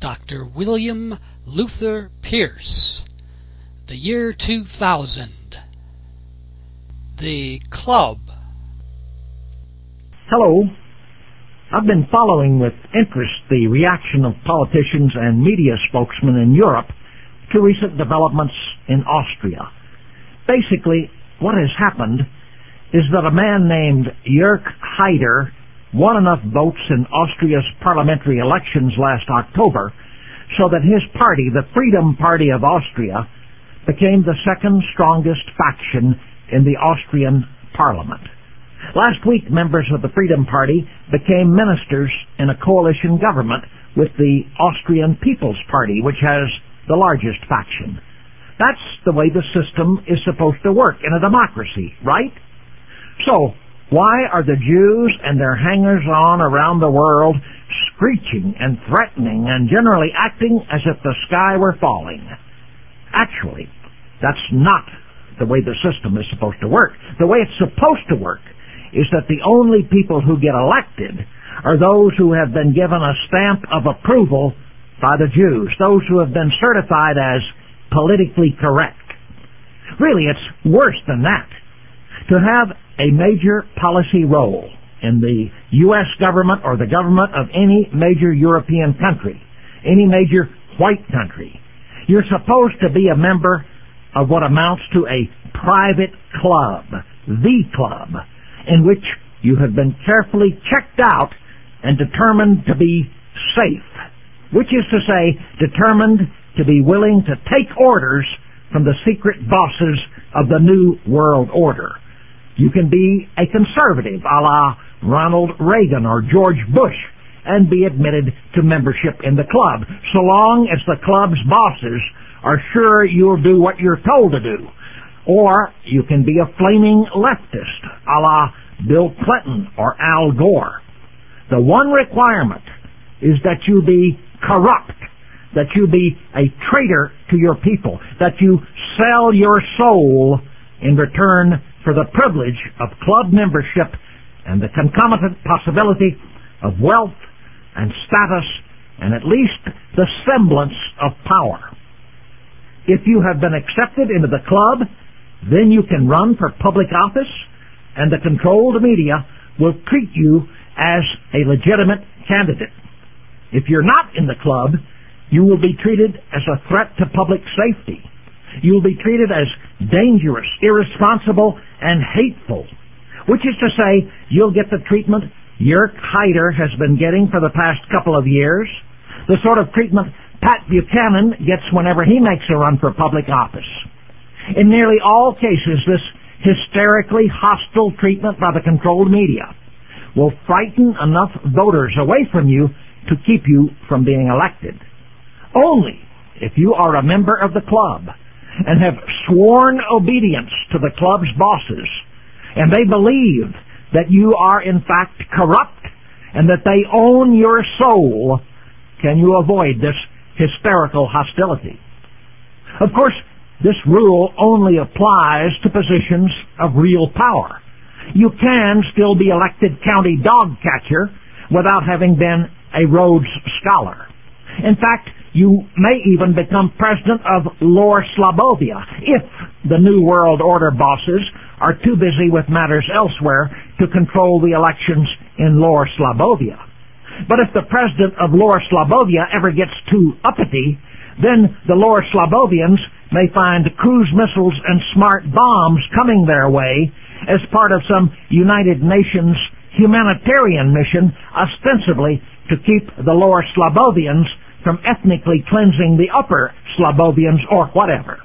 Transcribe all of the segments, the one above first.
Dr. William Luther Pierce. The year 2000. The Club. Hello. I've been following with interest the reaction of politicians and media spokesmen in Europe to recent developments in Austria. Basically, what has happened is that a man named Jörg Haider won enough votes in Austria's parliamentary elections last October so that his party, the Freedom Party of Austria, became the second strongest faction in the Austrian parliament. Last week, members of the Freedom Party became ministers in a coalition government with the Austrian People's Party, which has the largest faction. That's the way the system is supposed to work in a democracy, right? So, why are the Jews and their hangers-on around the world screeching and threatening and generally acting as if the sky were falling? Actually, that's not the way the system is supposed to work. The way it's supposed to work is that the only people who get elected are those who have been given a stamp of approval by the Jews, those who have been certified as politically correct. Really, it's worse than that. To have a major policy role in the U.S. government or the government of any major European country, any major white country, you're supposed to be a member of what amounts to a private club, the club, in which you have been carefully checked out and determined to be safe, which is to say, determined to be willing to take orders from the secret bosses of the New World Order. You can be a conservative, a la Ronald Reagan or George Bush, and be admitted to membership in the club, so long as the club's bosses are sure you'll do what you're told to do. Or you can be a flaming leftist, a la Bill Clinton or Al Gore. The one requirement is that you be corrupt, that you be a traitor to your people, that you sell your soul in return for the privilege of club membership and the concomitant possibility of wealth and status and at least the semblance of power. If you have been accepted into the club, then you can run for public office, and the controlled media will treat you as a legitimate candidate. If you're not in the club, you will be treated as a threat to public safety. You will be treated as dangerous, irresponsible, and hateful, which is to say, you'll get the treatment Jörg Haider has been getting for the past couple of years, the sort of treatment Pat Buchanan gets whenever he makes a run for public office. In nearly all cases, this hysterically hostile treatment by the controlled media will frighten enough voters away from you to keep you from being elected. Only if you are a member of the club and have sworn obedience to the club's bosses, and they believe that you are in fact corrupt and that they own your soul, can you avoid this hysterical hostility. Of course, this rule only applies to positions of real power. You can still be elected county dog catcher without having been a Rhodes Scholar. In fact, you may even become president of Lower Slobovia if the New World Order bosses are too busy with matters elsewhere to control the elections in Lower Slobovia. But if the president of Lower Slobovia ever gets too uppity, then the Lower Slobovians may find cruise missiles and smart bombs coming their way as part of some United Nations humanitarian mission, ostensibly to keep the Lower Slobovians from ethnically cleansing the Upper Slobovians or whatever.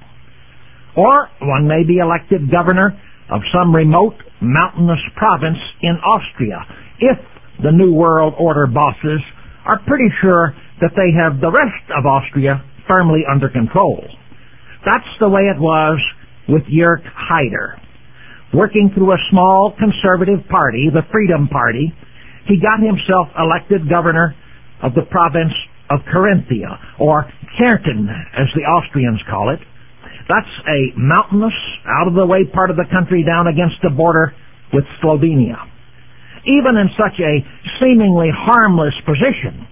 Or one may be elected governor of some remote mountainous province in Austria if the New World Order bosses are pretty sure that they have the rest of Austria firmly under control. That's the way it was with Jörg Haider. Working through a small conservative party, the Freedom Party, he got himself elected governor of the province of Carinthia, or Kärnten, as the Austrians call it. That's a mountainous, out-of-the-way part of the country down against the border with Slovenia. Even in such a seemingly harmless position,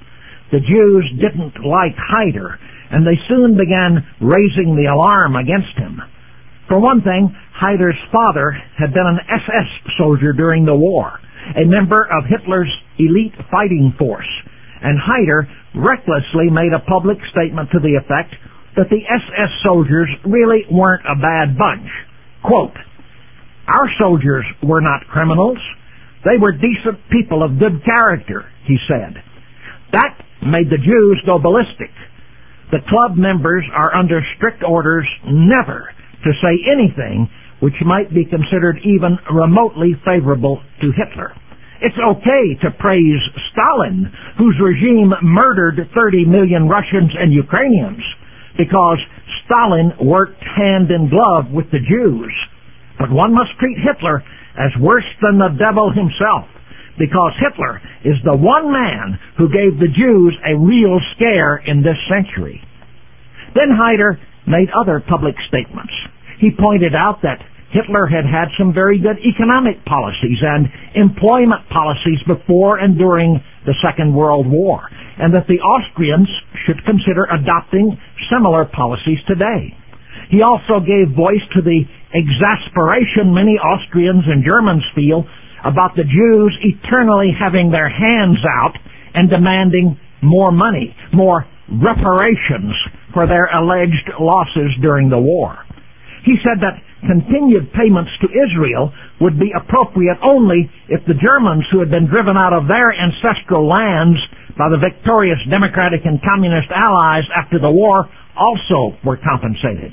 the Jews didn't like Haider, and they soon began raising the alarm against him. For one thing, Haider's father had been an SS soldier during the war, a member of Hitler's elite fighting force, and Haider recklessly made a public statement to the effect that the SS soldiers really weren't a bad bunch. Quote, "Our soldiers were not criminals. They were decent people of good character," he said. That made the Jews go ballistic. The club members are under strict orders never to say anything which might be considered even remotely favorable to Hitler. It's okay to praise Stalin, whose regime murdered 30 million Russians and Ukrainians, because Stalin worked hand in glove with the Jews. But one must treat Hitler as worse than the devil himself, because Hitler is the one man who gave the Jews a real scare in this century. Then Haider made other public statements. He pointed out that Hitler had had some very good economic policies and employment policies before and during the Second World War, and that the Austrians should consider adopting similar policies today. He also gave voice to the exasperation many Austrians and Germans feel about the Jews eternally having their hands out and demanding more money, more reparations for their alleged losses during the war. He said that continued payments to Israel would be appropriate only if the Germans, who had been driven out of their ancestral lands by the victorious Democratic and Communist allies after the war, also were compensated.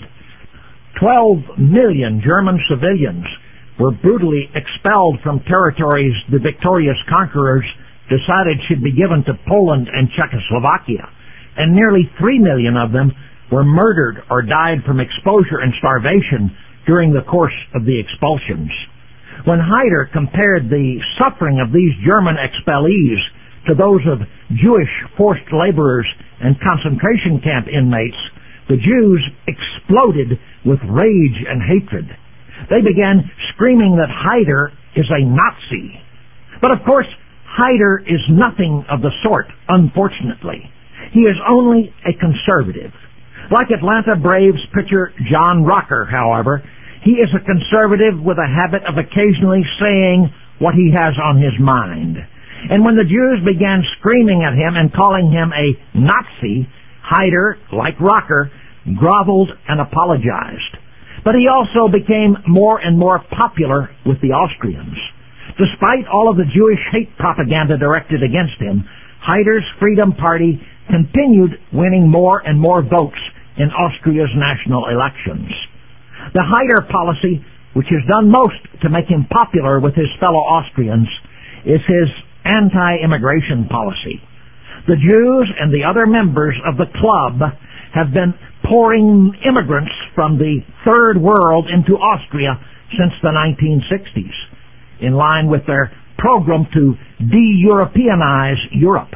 12 million German civilians were brutally expelled from territories the victorious conquerors decided should be given to Poland and Czechoslovakia, and nearly 3 million of them were murdered or died from exposure and starvation during the course of the expulsions. When Haider compared the suffering of these German expellees to those of Jewish forced laborers and concentration camp inmates, the Jews exploded with rage and hatred. They began screaming that Haider is a Nazi. But of course, Haider is nothing of the sort, unfortunately. He is only a conservative. Like Atlanta Braves pitcher John Rocker, however, he is a conservative with a habit of occasionally saying what he has on his mind. And when the Jews began screaming at him and calling him a Nazi, Haider, like Rocker, groveled and apologized. But he also became more and more popular with the Austrians. Despite all of the Jewish hate propaganda directed against him, Haider's Freedom Party continued winning more and more votes in Austria's national elections. The Haider policy, which has done most to make him popular with his fellow Austrians, is his anti-immigration policy. The Jews and the other members of the club have been pouring immigrants from the Third World into Austria since the 1960s, in line with their program to de-Europeanize Europe.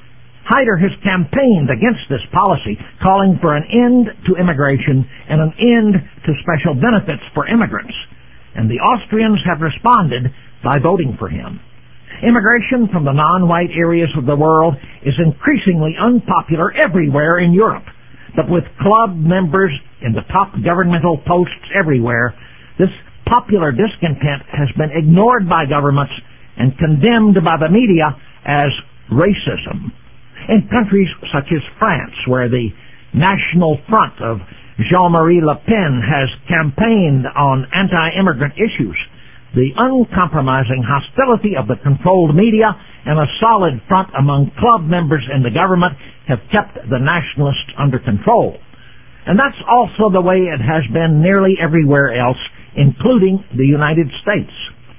Haider has campaigned against this policy, calling for an end to immigration and an end to special benefits for immigrants, and the Austrians have responded by voting for him. Immigration from the non-white areas of the world is increasingly unpopular everywhere in Europe, but with club members in the top governmental posts everywhere, this popular discontent has been ignored by governments and condemned by the media as racism. In countries such as France, where the National Front of Jean-Marie Le Pen has campaigned on anti-immigrant issues, the uncompromising hostility of the controlled media and a solid front among club members in the government have kept the nationalists under control. And that's also the way it has been nearly everywhere else, including the United States.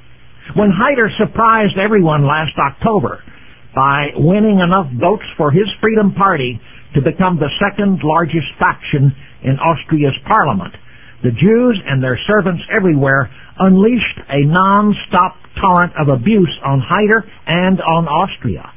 When Haider surprised everyone last October by winning enough votes for his Freedom Party to become the second largest faction in Austria's parliament, the Jews and their servants everywhere unleashed a non-stop torrent of abuse on Haider and on Austria.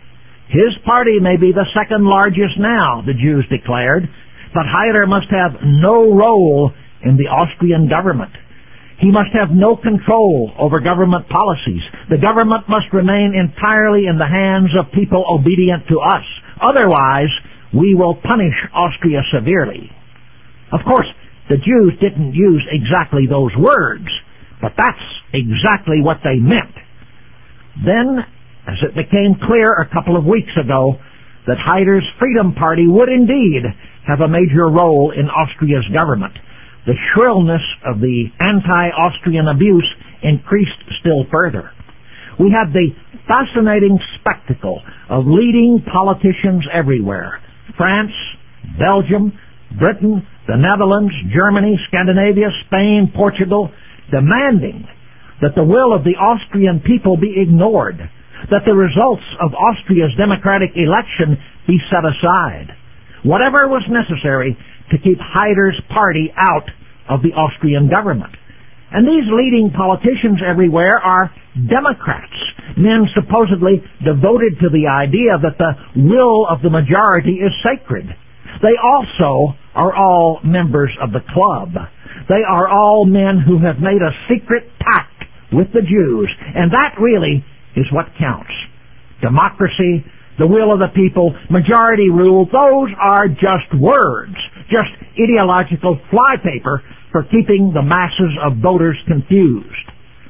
His party may be the second largest now, the Jews declared, but Haider must have no role in the Austrian government. He must have no control over government policies. The government must remain entirely in the hands of people obedient to us, Otherwise, we will punish Austria severely. Of course, the Jews didn't use exactly those words, but that's exactly what they meant. Then, as it became clear a couple of weeks ago that Haider's Freedom Party would indeed have a major role in Austria's government, the shrillness of the anti-Austrian abuse increased still further. We had the fascinating spectacle of leading politicians everywhere: France, Belgium, Britain, the Netherlands, Germany, Scandinavia, Spain, Portugal, demanding that the will of the Austrian people be ignored, that the results of Austria's democratic election be set aside, whatever was necessary to keep Haider's party out of the Austrian government. And these leading politicians everywhere are Democrats, men supposedly devoted to the idea that the will of the majority is sacred. They also are all members of the club. They are all men who have made a secret pact with the Jews, and that really is what counts. Democracy, the will of the people, majority rule, those are just words, just ideological flypaper for keeping the masses of voters confused.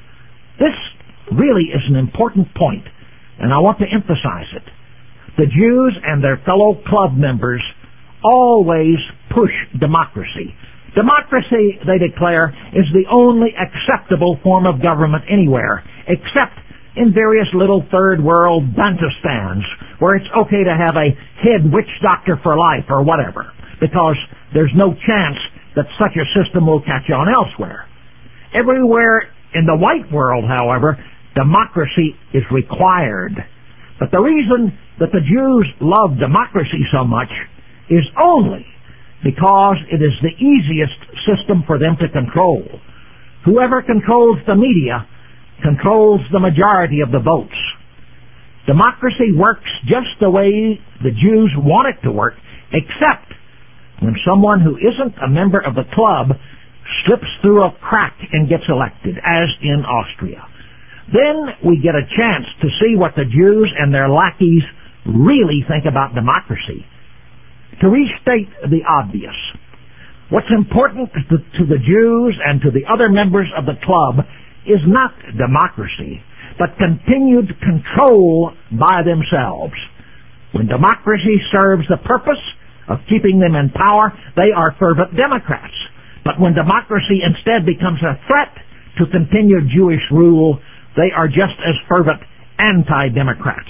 This really is an important point, and I want to emphasize it. The Jews and their fellow club members always push democracy. Democracy, they declare, is the only acceptable form of government anywhere, except in various little third world Bantustans, where it's okay to have a head witch doctor for life or whatever, because there's no chance that such a system will catch on elsewhere. Everywhere in the white world, however, democracy is required. But the reason that the Jews love democracy so much is only because it is the easiest system for them to control. Whoever controls the media controls the majority of the votes. Democracy works just the way the Jews want it to work, except when someone who isn't a member of the club slips through a crack and gets elected, as in Austria. Then we get a chance to see what the Jews and their lackeys really think about democracy. To restate the obvious, what's important to the Jews and to the other members of the club is not democracy, but continued control by themselves. When democracy serves the purpose of keeping them in power, they are fervent Democrats. But when democracy instead becomes a threat to continued Jewish rule, they are just as fervent anti-democrats.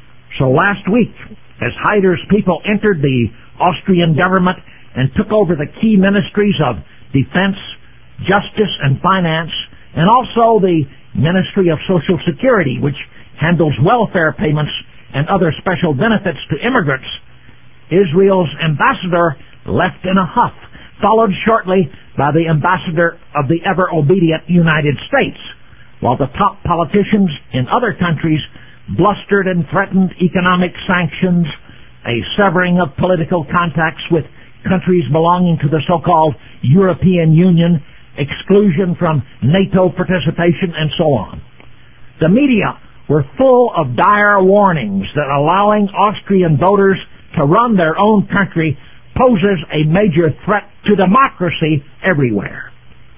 So last week, as Haider's people entered the Austrian government and took over the key ministries of defense, justice, and finance, and also the Ministry of Social Security, which handles welfare payments and other special benefits to immigrants, Israel's ambassador left in a huff, followed shortly by the ambassador of the ever-obedient United States, while the top politicians in other countries blustered and threatened economic sanctions, a severing of political contacts with countries belonging to the so-called European Union, exclusion from NATO participation, and so on. The media were full of dire warnings that allowing Austrian voters to run their own country poses a major threat to democracy everywhere.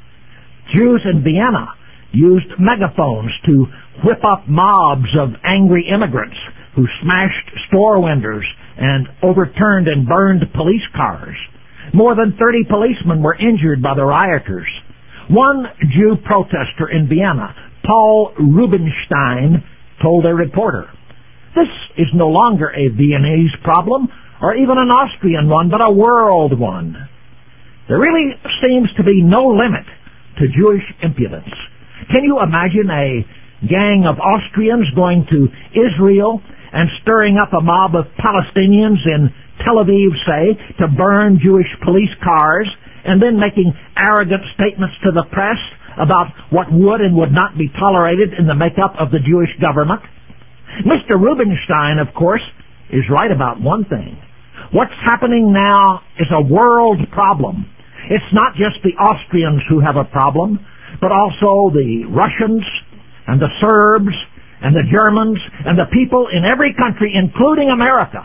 Jews in Vienna used megaphones to whip up mobs of angry immigrants who smashed store windows and overturned and burned police cars. More than 30 policemen were injured by the rioters. One Jew protester in Vienna, Paul Rubenstein, told a reporter, "This is no longer a Viennese problem, or even an Austrian one, but a world one." There really seems to be no limit to Jewish impudence. Can you imagine a gang of Austrians going to Israel and stirring up a mob of Palestinians in Tel Aviv, say, to burn Jewish police cars, and then making arrogant statements to the press about what would and would not be tolerated in the makeup of the Jewish government? Mr. Rubenstein, of course, is right about one thing. What's happening now is a world problem. It's not just the Austrians who have a problem, but also the Russians and the Serbs and the Germans and the people in every country, including America,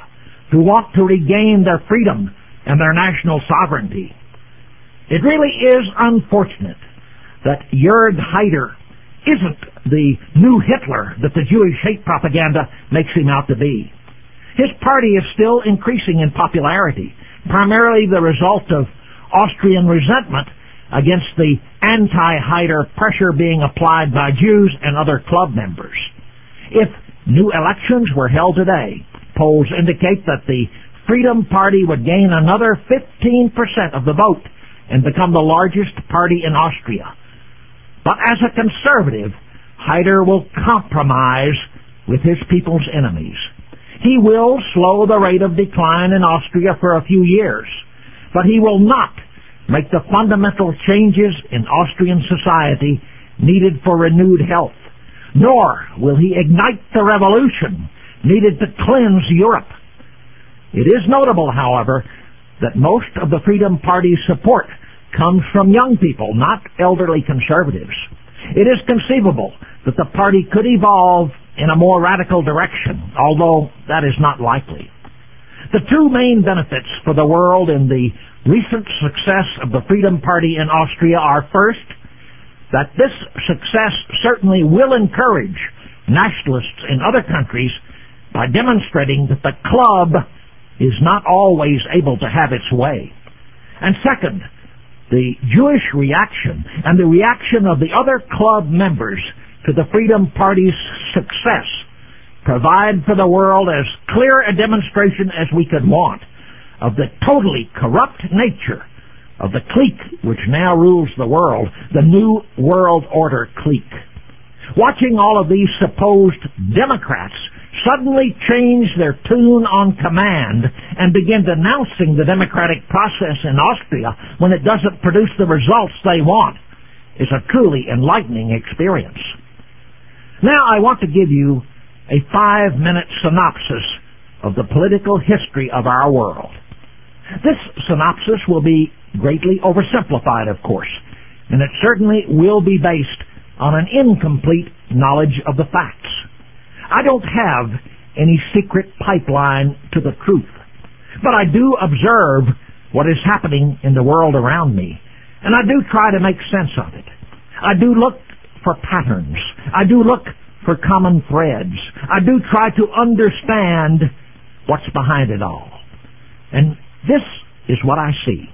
who want to regain their freedom and their national sovereignty. It really is unfortunate that Jörg Haider isn't the new Hitler that the Jewish hate propaganda makes him out to be. His party is still increasing in popularity, primarily the result of Austrian resentment against the anti-Haider pressure being applied by Jews and other club members. If new elections were held today, polls indicate that the Freedom Party would gain another 15% of the vote and become the largest party in Austria. But as a conservative, Haider will compromise with his people's enemies. He will slow the rate of decline in Austria for a few years, but he will not make the fundamental changes in Austrian society needed for renewed health, nor will he ignite the revolution needed to cleanse Europe. It is notable, however, that most of the Freedom Party's support comes from young people, not elderly conservatives. It is conceivable that the party could evolve in a more radical direction, although that is not likely. The two main benefits for the world in the recent success of the Freedom Party in Austria are, first, that this success certainly will encourage nationalists in other countries by demonstrating that the club is not always able to have its way. And second, the Jewish reaction and the reaction of the other club members to the Freedom Party's success provide for the world as clear a demonstration as we could want of the totally corrupt nature of the clique which now rules the world, the New World Order clique. Watching all of these supposed Democrats suddenly change their tune on command and begin denouncing the democratic process in Austria when it doesn't produce the results they want is a truly enlightening experience. Now I want to give you a 5-minute synopsis of the political history of our world. This synopsis will be greatly oversimplified, of course, and it certainly will be based on an incomplete knowledge of the facts. I don't have any secret pipeline to the truth, but I do observe what is happening in the world around me, and I do try to make sense of it. I do look for patterns. I do look for common threads. I do try to understand what's behind it all. And this is what I see.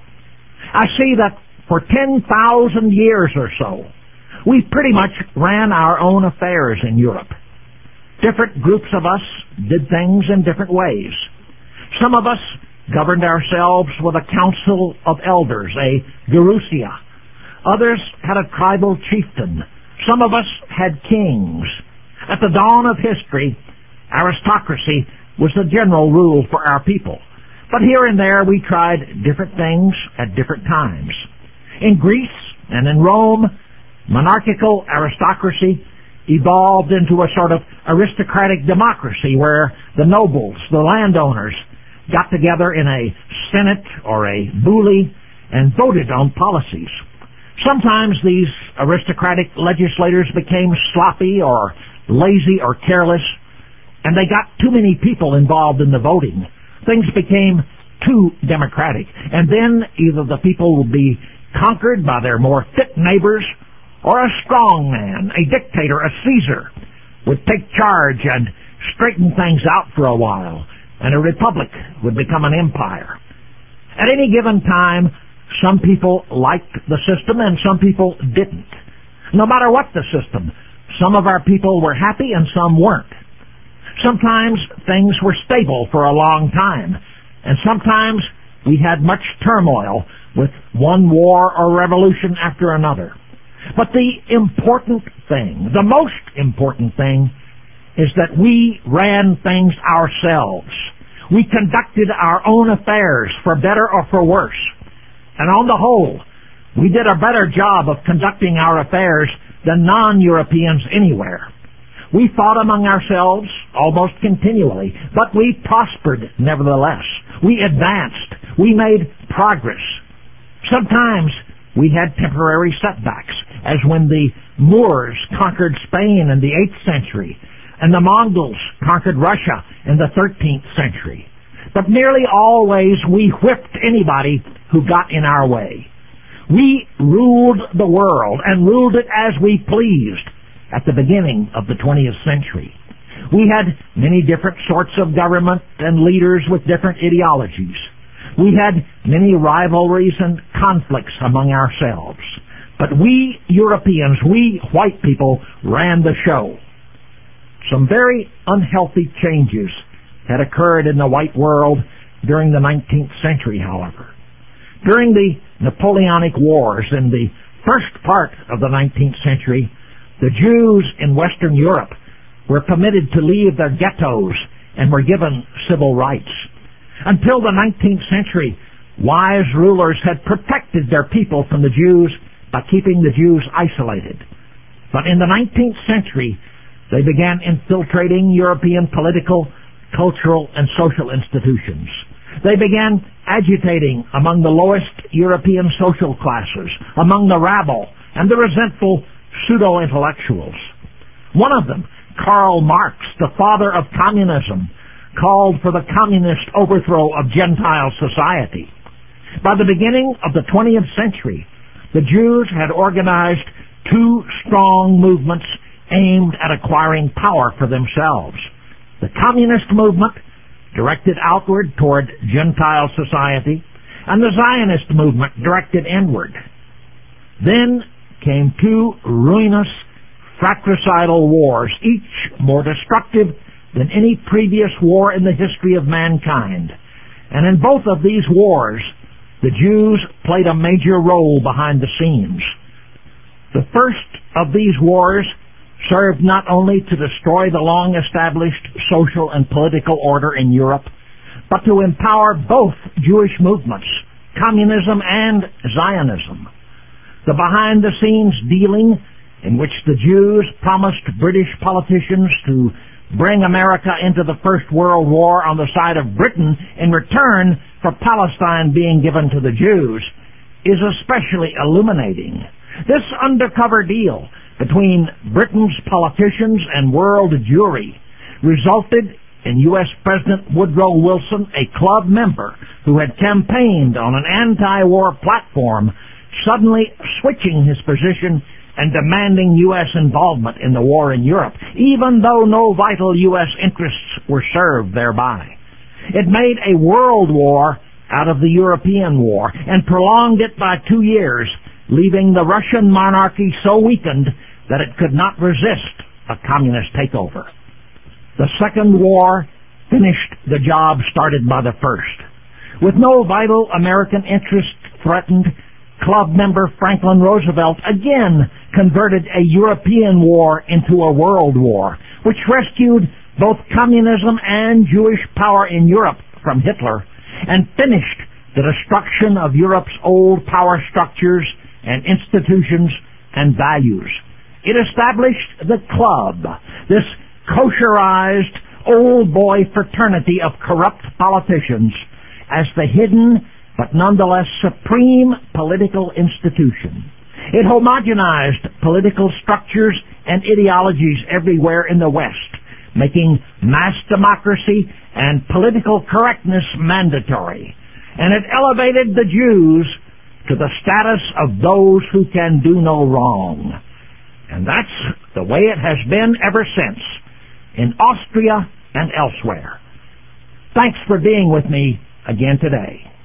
I see that for 10,000 years or so, we pretty much ran our own affairs in Europe. Different groups of us did things in different ways. Some of us governed ourselves with a council of elders, a gerousia. Others had a tribal chieftain. Some of us had kings. At the dawn of history, aristocracy was the general rule for our people. But here and there we tried different things at different times. In Greece and in Rome, monarchical aristocracy evolved into a sort of aristocratic democracy where the nobles, the landowners, got together in a senate or a boule and voted on policies. Sometimes these aristocratic legislators became sloppy or lazy or careless, and they got too many people involved in the voting. Things became too democratic, and then either the people would be conquered by their more fit neighbors, or a strong man, a dictator, a Caesar, would take charge and straighten things out for a while, and a republic would become an empire. At any given time, some people liked the system and some people didn't. No matter what the system, some of our people were happy and some weren't. Sometimes things were stable for a long time, and sometimes we had much turmoil with one war or revolution after another. But the important thing, the most important thing, is that we ran things ourselves. We conducted our own affairs, for better or for worse. And on the whole, we did a better job of conducting our affairs than non-Europeans anywhere. We fought among ourselves almost continually, but we prospered nevertheless. We advanced. We made progress. Sometimes we had temporary setbacks, as when the Moors conquered Spain in the 8th century and the Mongols conquered Russia in the 13th century. but nearly always we whipped anybody who got in our way. We ruled the world and ruled it as we pleased at the beginning of the 20th century. We had many different sorts of government and leaders with different ideologies. We had many rivalries and conflicts among ourselves. But we Europeans, we white people, ran the show. Some very unhealthy changes had occurred in the white world during the 19th century, however. During the Napoleonic Wars in the first part of the 19th century, the Jews in Western Europe were permitted to leave their ghettos and were given civil rights. Until the 19th century, wise rulers had protected their people from the Jews by keeping the Jews isolated. But in the 19th century, they began infiltrating European political, cultural, and social institutions. They began agitating among the lowest European social classes, among the rabble and the resentful pseudo-intellectuals. One of them, Karl Marx, the father of communism, called for the communist overthrow of Gentile society. By the beginning of the 20th century, the Jews had organized two strong movements aimed at acquiring power for themselves. The communist movement, directed outward toward Gentile society, and the Zionist movement, directed inward. Then came two ruinous, fratricidal wars, each more destructive than any previous war in the history of mankind. And in both of these wars, the Jews played a major role behind the scenes. The first of these wars served not only to destroy the long-established social and political order in Europe, but to empower both Jewish movements, communism and Zionism. The behind-the-scenes dealing in which the Jews promised British politicians to bring America into the First World War on the side of Britain in return for Palestine being given to the Jews is especially illuminating. This undercover deal between Britain's politicians and world Jewry resulted in U.S. President Woodrow Wilson, a club member who had campaigned on an anti-war platform, suddenly switching his position and demanding U.S. involvement in the war in Europe, even though no vital U.S. interests were served thereby. It made a world war out of the European war and prolonged it by 2 years, leaving the Russian monarchy so weakened that it could not resist a communist takeover. The Second War finished the job started by the first. With no vital American interest threatened, club member Franklin Roosevelt again converted a European war into a world war, which rescued both communism and Jewish power in Europe from Hitler and finished the destruction of Europe's old power structures and institutions and values. It established the club, this kosherized old boy fraternity of corrupt politicians, as the hidden but nonetheless supreme political institution. It homogenized political structures and ideologies everywhere in the West, making mass democracy and political correctness mandatory. And it elevated the Jews to the status of those who can do no wrong. And that's the way it has been ever since, in Austria and elsewhere. Thanks for being with me again today.